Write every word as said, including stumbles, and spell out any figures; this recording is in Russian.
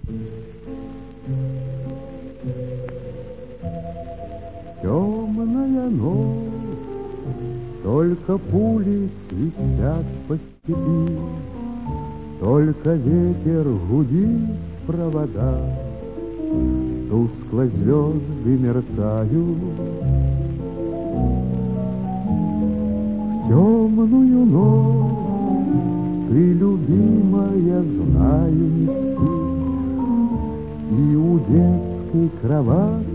Темная ночь, только пули свистят по степи, только ветер гудит в проводах, тускло звезды мерцают. В темную ночь ты, любимая, знаю, не спишь, и у детской кровати